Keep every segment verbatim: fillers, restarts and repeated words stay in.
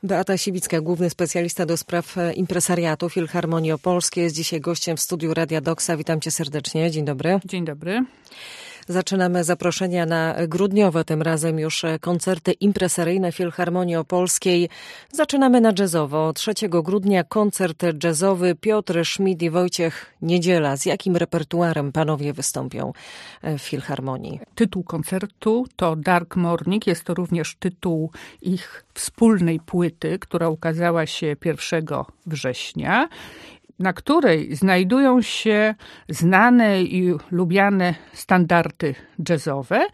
Beata Siwicka, główny specjalista do spraw impresariatu Filharmonii Opolskiej, jest dzisiaj gościem w studiu Radia Doksa. Witam cię serdecznie. Dzień dobry. Dzień dobry. Zaczynamy zaproszenia na grudniowe, tym razem już koncerty impresaryjne Filharmonii Opolskiej. Zaczynamy na jazzowo. trzeciego grudnia koncert jazzowy Piotr Schmidt i Wojciech Niedziela. Z jakim repertuarem panowie wystąpią w Filharmonii? Tytuł koncertu to Dark Morning. Jest to również tytuł ich wspólnej płyty, która ukazała się pierwszego września. Na której znajdują się znane i lubiane standardy jazzowe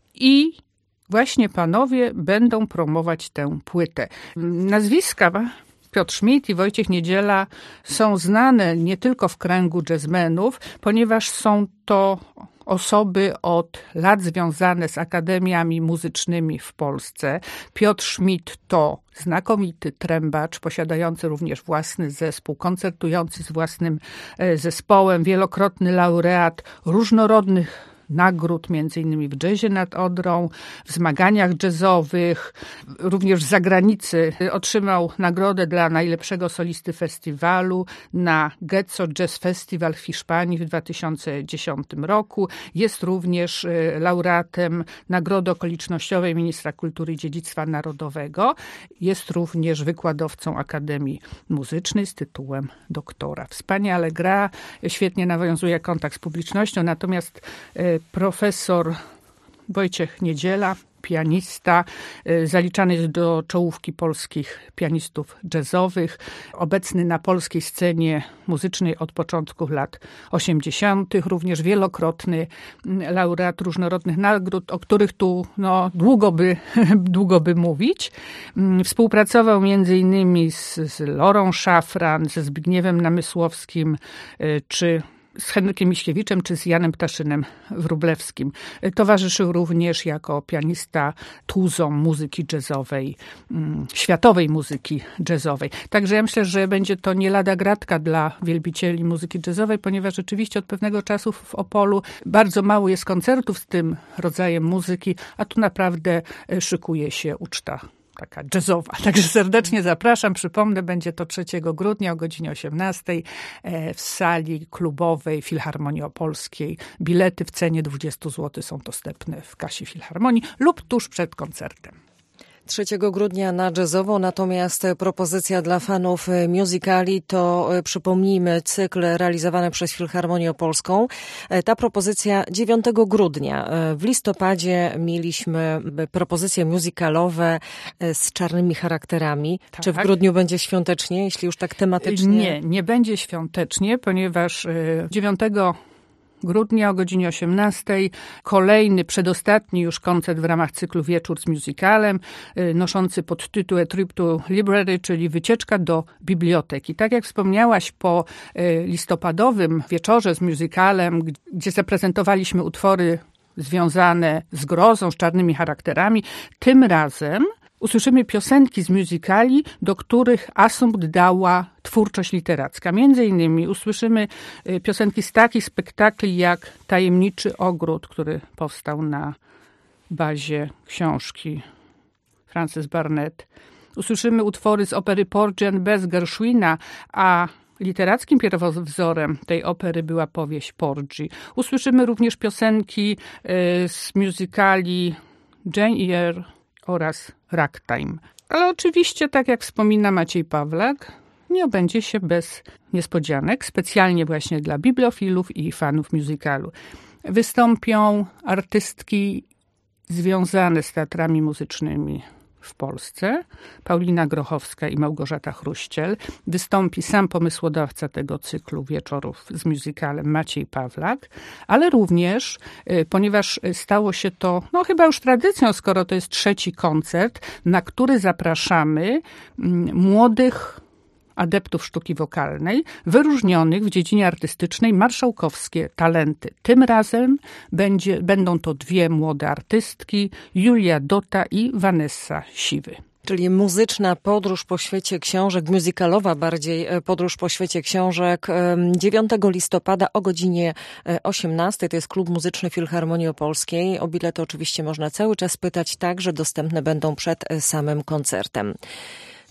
i właśnie panowie będą promować tę płytę. Nazwiska Piotr Schmidt i Wojciech Niedziela są znane nie tylko w kręgu jazzmenów, ponieważ są to osoby od lat związane z akademiami muzycznymi w Polsce. Piotr Schmidt to znakomity trębacz, posiadający również własny zespół, koncertujący z własnym zespołem, wielokrotny laureat różnorodnych nagród, między innymi w jazzie nad Odrą, w zmaganiach jazzowych, również z zagranicy. Otrzymał nagrodę dla najlepszego solisty festiwalu na Getxo Jazz Festival w Hiszpanii w dwa tysiące dziesiątym roku. Jest również laureatem Nagrody Okolicznościowej Ministra Kultury i Dziedzictwa Narodowego. Jest również wykładowcą Akademii Muzycznej z tytułem doktora. Wspaniale gra, świetnie nawiązuje kontakt z publicznością, natomiast profesor Wojciech Niedziela, pianista, zaliczany jest do czołówki polskich pianistów jazzowych, obecny na polskiej scenie muzycznej od początku lat osiemdziesiątych, również wielokrotny laureat różnorodnych nagród, o których tu no, długo by, długo by mówić. Współpracował między innymi z, z Lorą Szafran, ze Zbigniewem Namysłowskim, czy z Henrykiem Miśkiewiczem czy z Janem Ptaszynem Wróblewskim. Towarzyszył również jako pianista tuzom muzyki jazzowej, światowej muzyki jazzowej. Także ja myślę, że będzie to nie lada gratka dla wielbicieli muzyki jazzowej, ponieważ rzeczywiście od pewnego czasu w Opolu bardzo mało jest koncertów z tym rodzajem muzyki, a tu naprawdę szykuje się uczta taka jazzowa. Także serdecznie zapraszam. Przypomnę, będzie to trzeciego grudnia o godzinie osiemnastej w sali klubowej Filharmonii Opolskiej. Bilety w cenie dwadzieścia złotych są dostępne w kasie Filharmonii lub tuż przed koncertem. trzeciego grudnia na jazzowo, natomiast propozycja dla fanów musicali to, przypomnijmy, cykl realizowany przez Filharmonię Opolską. Ta propozycja dziewiątego grudnia. W listopadzie mieliśmy propozycje musicalowe z czarnymi charakterami. Tak. Czy w grudniu będzie świątecznie, jeśli już tak tematycznie? Nie, nie będzie świątecznie, ponieważ dziewiątego grudnia o godzinie osiemnastej kolejny, przedostatni już koncert w ramach cyklu Wieczór z musicalem, noszący podtytuł A Trip to Library, czyli wycieczka do biblioteki. Tak jak wspomniałaś, po listopadowym wieczorze z musicalem, gdzie zaprezentowaliśmy utwory związane z grozą, z czarnymi charakterami, tym razem usłyszymy piosenki z musicali, do których asumpt dała twórczość literacka. Między innymi usłyszymy piosenki z takich spektakli jak Tajemniczy Ogród, który powstał na bazie książki Frances Barnett. Usłyszymy utwory z opery Porgy and Bess Gershwina, a literackim pierwowzorem tej opery była powieść Porgy. Usłyszymy również piosenki z musicali Jane Eyre oraz Ragtime. Ale oczywiście, tak jak wspomina Maciej Pawlak, nie obędzie się bez niespodzianek, specjalnie właśnie dla bibliofilów i fanów musicalu. Wystąpią artystki związane z teatrami muzycznymi w Polsce, Paulina Grochowska i Małgorzata Chruściel. Wystąpi sam pomysłodawca tego cyklu wieczorów z musicalem Maciej Pawlak, ale również, ponieważ stało się to no chyba już tradycją, skoro to jest trzeci koncert, na który zapraszamy młodych adeptów sztuki wokalnej, wyróżnionych w dziedzinie artystycznej marszałkowskie talenty. Tym razem będzie, będą to dwie młode artystki, Julia Dota i Vanessa Siwy. Czyli muzyczna podróż po świecie książek, musicalowa bardziej podróż po świecie książek. dziewiątego listopada o godzinie osiemnastej. To jest Klub Muzyczny Filharmonii Opolskiej. O bilety oczywiście można cały czas pytać, także dostępne będą przed samym koncertem.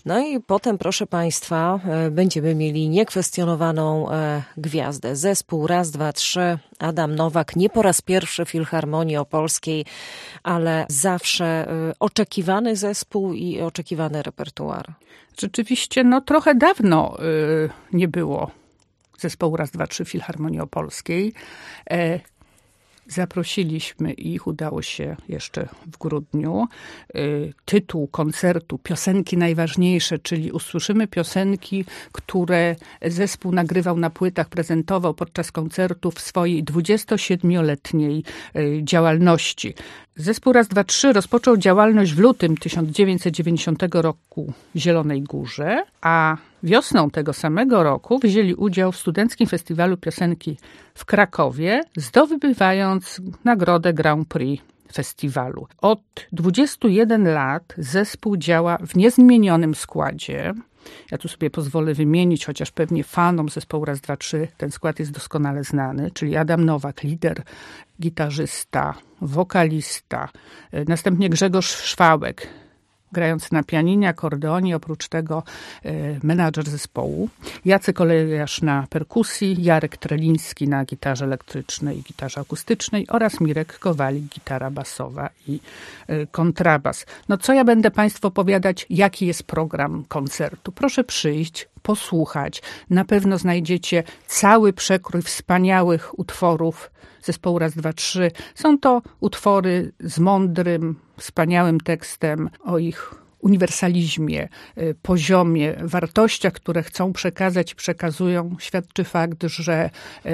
No i potem, proszę Państwa, będziemy mieli niekwestionowaną gwiazdę. Zespół Raz, Dwa, Trzy, Adam Nowak, nie po raz pierwszy w Filharmonii Opolskiej, ale zawsze oczekiwany zespół i oczekiwany repertuar. Rzeczywiście, no trochę dawno y, nie było zespołu Raz, Dwa, Trzy w Filharmonii Opolskiej. E, Zaprosiliśmy ich, udało się jeszcze w grudniu. Tytuł koncertu, piosenki najważniejsze, czyli usłyszymy piosenki, które zespół nagrywał na płytach, prezentował podczas koncertów w swojej dwudziestosiedmioletniej działalności. Zespół Raz, Dwa, Trzy rozpoczął działalność w lutym tysiąc dziewięćset dziewięćdziesiątego roku w Zielonej Górze, a wiosną tego samego roku wzięli udział w Studenckim Festiwalu Piosenki w Krakowie, zdobywając nagrodę Grand Prix festiwalu. Od dwudziestu jeden lat zespół działa w niezmienionym składzie. Ja tu sobie pozwolę wymienić, chociaż pewnie fanom zespołu Raz, Dwa, Trzy ten skład jest doskonale znany, czyli Adam Nowak, lider, gitarzysta, wokalista, następnie Grzegorz Szwałek, grający na pianinie, akordeonie, oprócz tego e, menadżer zespołu, Jacek Olejarz na perkusji, Jarek Treliński na gitarze elektrycznej i gitarze akustycznej oraz Mirek Kowalik, gitara basowa i e, kontrabas. No co ja będę Państwu opowiadać, jaki jest program koncertu? Proszę przyjść, posłuchać. Na pewno znajdziecie cały przekrój wspaniałych utworów zespołu Raz, Dwa, Trzy. Są to utwory z mądrym, wspaniałym tekstem o ich uniwersalizmie, poziomie, wartościach, które chcą przekazać i przekazują. Świadczy fakt, że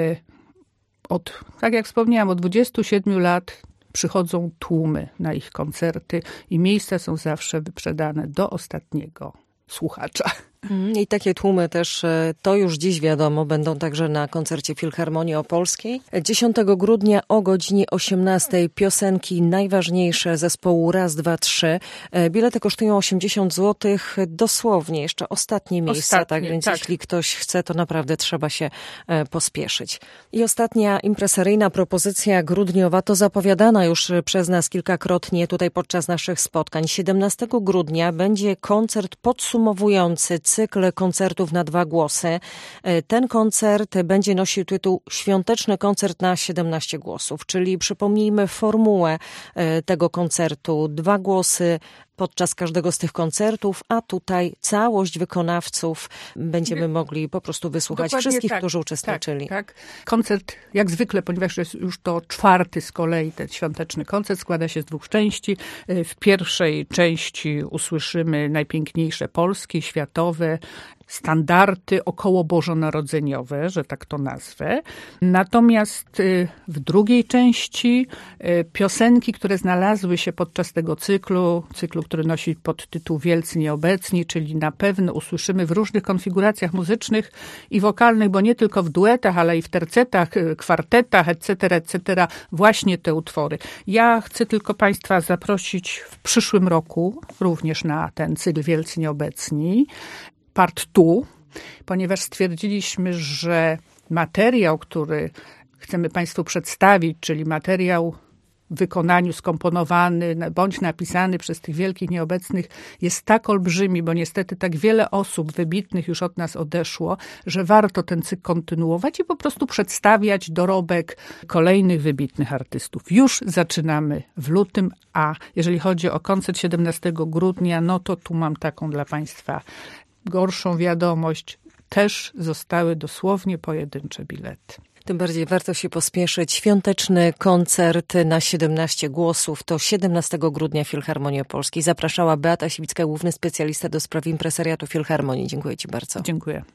od, tak jak wspomniałam, od dwudziestu siedmiu lat przychodzą tłumy na ich koncerty i miejsca są zawsze wyprzedane do ostatniego słuchacza. I takie tłumy też, to już dziś wiadomo, będą także na koncercie Filharmonii Opolskiej. dziesiątego grudnia o godzinie osiemnastej piosenki najważniejsze zespołu Raz, Dwa, Trzy. Bilety kosztują osiemdziesiąt złotych, dosłownie jeszcze ostatnie miejsca, ostatnie, tak więc tak. Jeśli ktoś chce, to naprawdę trzeba się pospieszyć. I ostatnia impresaryjna propozycja grudniowa, to zapowiadana już przez nas kilkakrotnie tutaj podczas naszych spotkań. siedemnastego grudnia będzie koncert podsumowujący cykl koncertów na dwa głosy. Ten koncert będzie nosił tytuł Świąteczny koncert na siedemnaście głosów, czyli przypomnijmy formułę tego koncertu. Dwa głosy podczas każdego z tych koncertów, a tutaj całość wykonawców będziemy mogli po prostu wysłuchać. Dokładnie wszystkich, tak, którzy uczestniczyli. Tak, tak. Koncert jak zwykle, ponieważ jest już to czwarty z kolei ten świąteczny koncert, składa się z dwóch części. W pierwszej części usłyszymy najpiękniejsze polskie, światowe standardy okołobożonarodzeniowe, że tak to nazwę. Natomiast w drugiej części piosenki, które znalazły się podczas tego cyklu, cyklu, który nosi podtytuł Wielcy Nieobecni, czyli na pewno usłyszymy w różnych konfiguracjach muzycznych i wokalnych, bo nie tylko w duetach, ale i w tercetach, kwartetach, et cetera, et cetera, właśnie te utwory. Ja chcę tylko Państwa zaprosić w przyszłym roku również na ten cykl Wielcy Nieobecni, part dwa, ponieważ stwierdziliśmy, że materiał, który chcemy Państwu przedstawić, czyli materiał w wykonaniu skomponowany bądź napisany przez tych wielkich nieobecnych, jest tak olbrzymi, bo niestety tak wiele osób wybitnych już od nas odeszło, że warto ten cykl kontynuować i po prostu przedstawiać dorobek kolejnych wybitnych artystów. Już zaczynamy w lutym, a jeżeli chodzi o koncert siedemnastego grudnia, no to tu mam taką dla Państwa gorszą wiadomość. Też zostały dosłownie pojedyncze bilety. Tym bardziej warto się pospieszyć. Świąteczny koncert na siedemnaście głosów to siedemnastego grudnia w Filharmonii Opolskiej. Zapraszała Beata Siwicka, główny specjalista do spraw impresariatu Filharmonii. Dziękuję Ci bardzo. Dziękuję.